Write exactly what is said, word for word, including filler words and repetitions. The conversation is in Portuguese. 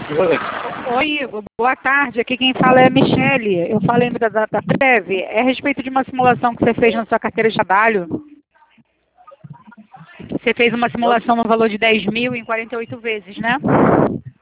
Oi. Oi, boa tarde. Aqui quem fala é a Michele. Eu falei da Data Prev. É a respeito de uma simulação que você fez na sua carteira de trabalho. Você fez uma simulação no valor de dez mil em quarenta e oito vezes, né?